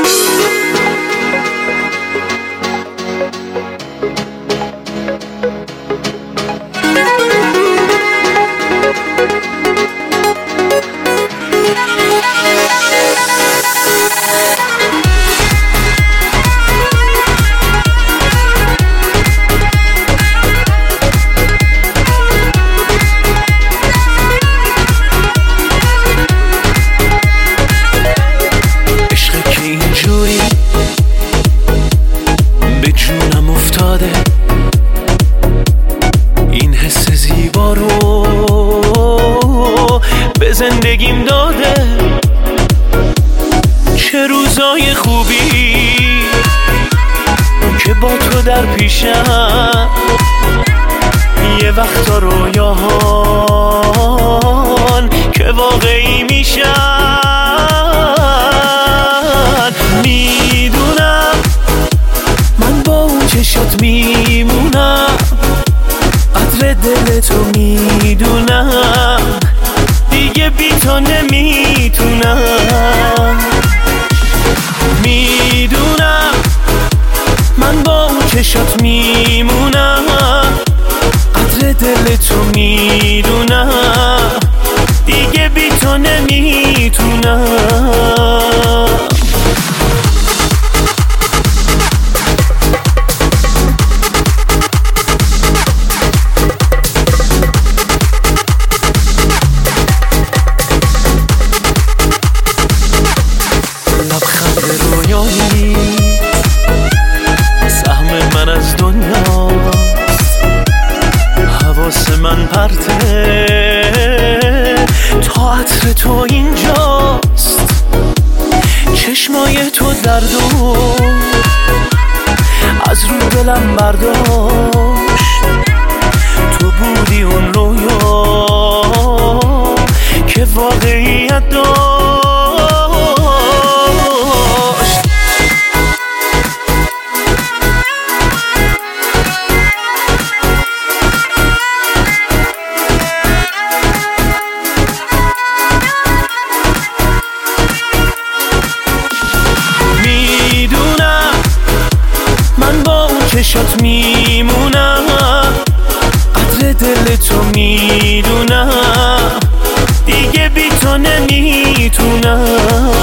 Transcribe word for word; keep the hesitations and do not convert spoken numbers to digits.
زندگیم داده چه روزای خوبی که با تو در پیشم، یه وقتا رویاهان که واقعی میشن. میدونم من با اون چشات میمونم، قدر دل تو میدونم، دیگه بی تو نمیتونم. میدونم من با اون چشات میمونم، قدر دل تو میدونم، دیگه بی تو نمیتونم. سهم من از دنیاست، حواس من پرته تا عطر تو اینجاست. چشمای تو دردو از رو دلم برداشت، تو بودی اون رویا که واقعیت داشت. چشات میمونم، قدر دل تو میدونم، دیگه بی تو نمیتونم.